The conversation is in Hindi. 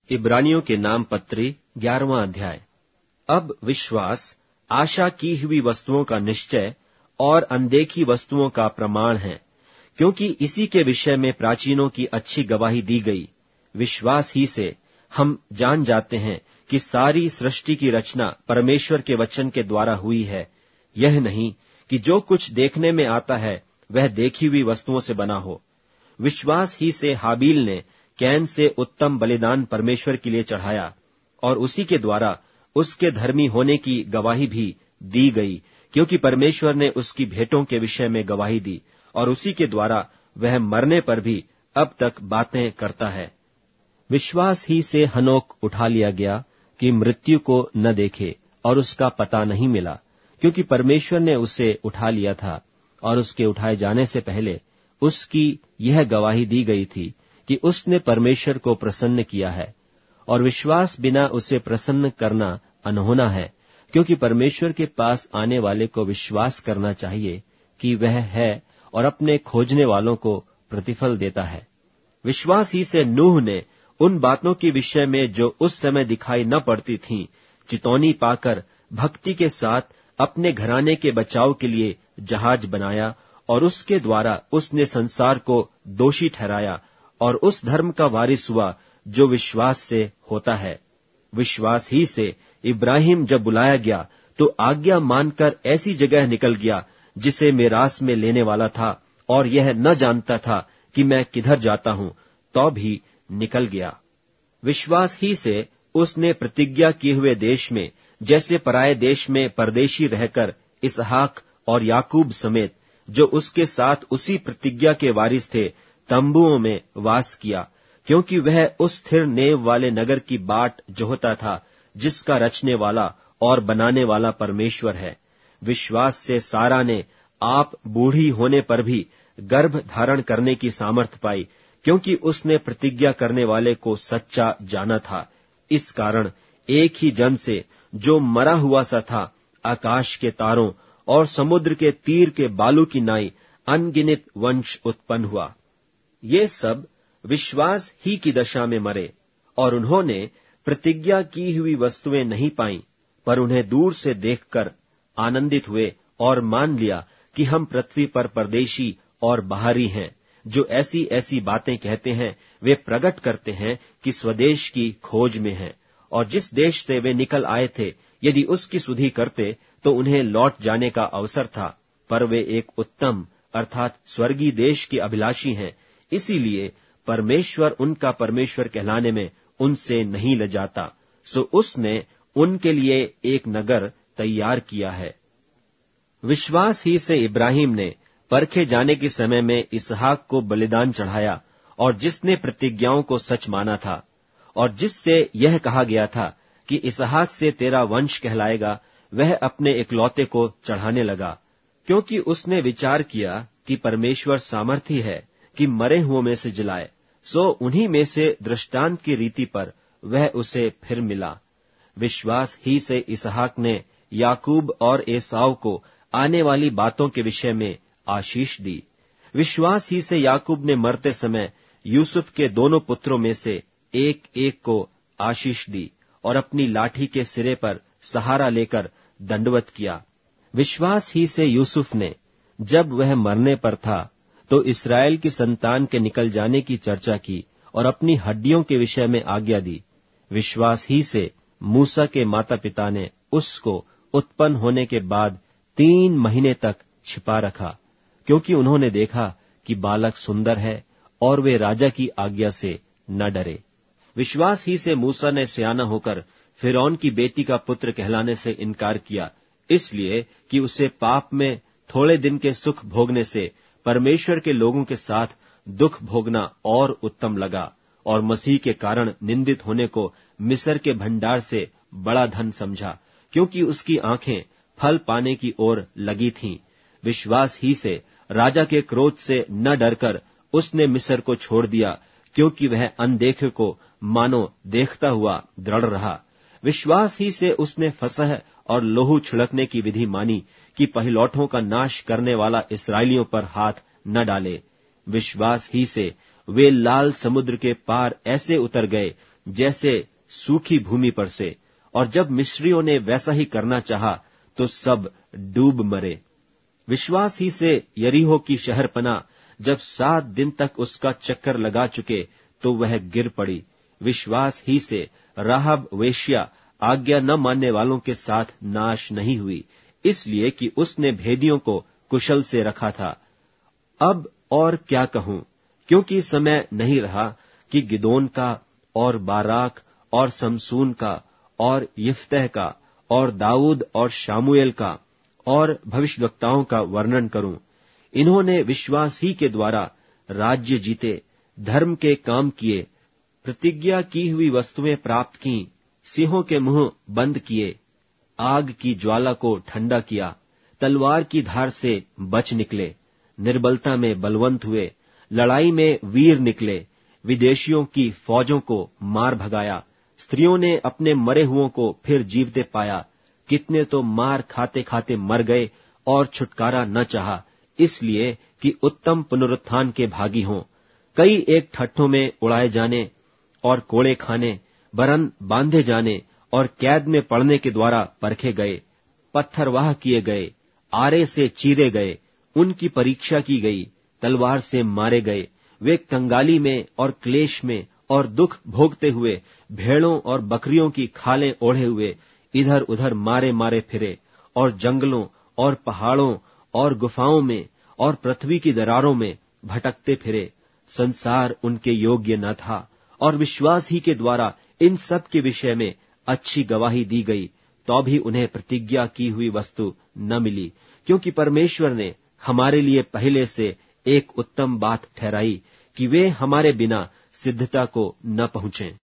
इब्रानियों के नाम पत्री 11वां अध्याय। अब विश्वास आशा की हुई वस्तुओं का निश्चय और अनदेखी वस्तुओं का प्रमाण है, क्योंकि इसी के विषय में प्राचीनों की अच्छी गवाही दी गई। विश्वास ही से हम जान जाते हैं कि सारी सृष्टि की रचना परमेश्वर के वचन के द्वारा हुई है। यह नहीं कि जो कुछ देखने में आता है वह देखी हुई वस्तुओं से बना हो। विश्वास ही से हाबील ने कैन से उत्तम बलिदान परमेश्वर के लिए चढ़ाया, और उसी के द्वारा उसके धर्मी होने की गवाही भी दी गई, क्योंकि परमेश्वर ने उसकी भेंटों के विषय में गवाही दी, और उसी के द्वारा वह मरने पर भी अब तक बातें करता है। विश्वास ही से हनोक उठा लिया गया कि मृत्यु को न देखे, और उसका पता नहीं मिला, क्योंकि परमेश्वर ने उसे उठा लिया था, और उसके उठाए जाने से पहले उसकी यह गवाही दी गई थी कि उसने परमेश्वर को प्रसन्न किया है। और विश्वास बिना उसे प्रसन्न करना अनहोना है, क्योंकि परमेश्वर के पास आने वाले को विश्वास करना चाहिए कि वह है, और अपने खोजने वालों को प्रतिफल देता है। विश्वास ही से नूह ने उन बातों के विषय में जो उस समय दिखाई न पड़ती थीं, चितौनी पाकर भक्ति के साथ अपने घराने के बचाव के लिए जहाज बनाया, और उसके द्वारा उसने संसार को दोषी ठहराया, और उस धर्म का वारिस हुआ जो विश्वास से होता है। विश्वास ही से इब्राहिम जब बुलाया गया तो आज्ञा मानकर ऐसी जगह निकल गया जिसे मेरास में लेने वाला था, और यह न जानता था कि मैं किधर जाता हूं, तो भी निकल गया। विश्वास ही से उसने प्रतिज्ञा किए हुए देश में, जैसे पराये देश में परदेशी रहकर इसहाक और याकूब समेत जो उसके साथ उसी प्रतिज्ञा के वारिस थे, तंबुओं में वास किया, क्योंकि वह उस स्थिर नेव वाले नगर की बाट जोहता था, जिसका रचने वाला और बनाने वाला परमेश्वर है। विश्वास से सारा ने आप बूढ़ी होने पर भी गर्भ धारण करने की सामर्थ पाई, क्योंकि उसने प्रतिज्ञा करने वाले को सच्चा जाना था। इस कारण एक ही जन से, जो मरा हुआ सा था, आकाश के तारों और समुद्र के तीर के बालू की नाई अनगिनत वंश उत्पन्न हुआ। ये सब विश्वास ही की दशा में मरे, और उन्होंने प्रतिज्ञा की हुई वस्तुएं नहीं पाईं, पर उन्हें दूर से देखकर आनंदित हुए और मान लिया कि हम पृथ्वी पर परदेशी और बाहरी हैं। जो ऐसी ऐसी बातें कहते हैं वे प्रकट करते हैं कि स्वदेश की खोज में हैं, और जिस देश से वे निकल आए थे यदि उसकी सुधि करते तो उन्हें लौट जाने का अवसर था, पर वे एक उत्तम अर्थात स्वर्गीय देश के अभिलाषी हैं। इसीलिए परमेश्वर उनका परमेश्वर कहलाने में उनसे नहीं लजाता, सो उसने उनके लिए एक नगर तैयार किया है। विश्वास ही से इब्राहिम ने परखे जाने के समय में इसहाक को बलिदान चढ़ाया, और जिसने प्रतिज्ञाओं को सच माना था, और जिससे यह कहा गया था कि इसहाक से तेरा वंश कहलाएगा, वह अपने इकलौते को चढ़ाने लगा, क्योंकि उसने विचार किया कि परमेश्वर सामर्थी है कि मरे हुओं में से जिलाए। सो उन्हीं में से दृष्टांत की रीति पर वह उसे फिर मिला। विश्वास ही से इसहाक ने याकूब और एसाव को आने वाली बातों के विषय में आशीष दी। विश्वास ही से याकूब ने मरते समय यूसुफ के दोनों पुत्रों में से एक एक को आशीष दी, और अपनी लाठी के सिरे पर सहारा लेकर दंडवत किया। विश्वास ही से यूसुफ ने, जब वह मरने पर था, तो इस्राएल की संतान के निकल जाने की चर्चा की, और अपनी हड्डियों के विषय में आज्ञा दी। विश्वास ही से मूसा के माता पिता ने उसको उत्पन्न होने के बाद 3 महीने तक छिपा रखा, क्योंकि उन्होंने देखा कि बालक सुंदर है, और वे राजा की आज्ञा से न डरे। विश्वास ही से मूसा ने सियाना होकर फिरौन की बेटी का पुत्र कहलाने से इनकार किया, इसलिए कि उसे पाप में थोड़े दिन के सुख भोगने से परमेश्वर के लोगों के साथ दुख भोगना और उत्तम लगा, और मसीह के कारण निंदित होने को मिस्र के भंडार से बड़ा धन समझा, क्योंकि उसकी आंखें फल पाने की ओर लगी थीं। विश्वास ही से राजा के क्रोध से न डरकर उसने मिस्र को छोड़ दिया, क्योंकि वह अनदेखे को मानो देखता हुआ दृढ़ रहा। विश्वास ही से उसने फसह और लोहू छिड़कने की विधि मानी कि पहिलौठों का नाश करने वाला इस्राएलियों पर हाथ न डाले। विश्वास ही से वे लाल समुद्र के पार ऐसे उतर गए जैसे सूखी भूमि पर से, और जब मिस्रियों ने वैसा ही करना चाहा तो सब डूब मरे। विश्वास ही से यरीहो की शहरपनाह जब 7 दिन तक उसका चक्कर लगा चुके तो वह गिर पड़ी। विश्वास ही से राहब वेश्या आज्ञा न मानने वालों के साथ नाश नहीं हुई, इसलिए कि उसने भेदियों को कुशल से रखा था। अब और क्या कहूं, क्योंकि समय नहीं रहा कि गिदोन का और बाराक और समसून का और यिफ्तह का और दाऊद और शामुएल का और भविष्यद्वक्ताओं का वर्णन करूं। इन्होंने विश्वास ही के द्वारा राज्य जीते, धर्म के काम किए, प्रतिज्ञा की हुई वस्तुएं प्राप्त की, सिंहों के मुंह बंद किए, आग की ज्वाला को ठंडा किया, तलवार की धार से बच निकले, निर्बलता में बलवंत हुए, लड़ाई में वीर निकले, विदेशियों की फौजों को मार भगाया, स्त्रियों ने अपने मरे हुओं को फिर जीवते पाया, कितने तो मार खाते खाते मर गए और छुटकारा न चाहा, इसलिए कि उत्तम पुनरुत्थान के भागी हों। कई एक ठट्ठों में उड़ाए जाने और कोड़े खाने, बरन बांधे जाने और कैद में पड़ने के द्वारा परखे गए, पत्थरवाह किए गए, आरे से चीरे गए, उनकी परीक्षा की गई, तलवार से मारे गए। वे कंगाली में और क्लेश में और दुख भोगते हुए, भेड़ों और बकरियों की खालें ओढ़े हुए इधर उधर मारे मारे फिरे, और जंगलों और पहाड़ों और गुफाओं में और पृथ्वी की दरारों में भटकते फिरे। संसार उनके योग्य न था, और विश्वास ही के द्वारा इन सब के विषय में अच्छी गवाही दी गई, तो भी उन्हें प्रतिज्ञा की हुई वस्तु न मिली, क्योंकि परमेश्वर ने हमारे लिए पहले से एक उत्तम बात ठहराई कि वे हमारे बिना सिद्धता को न पहुंचें।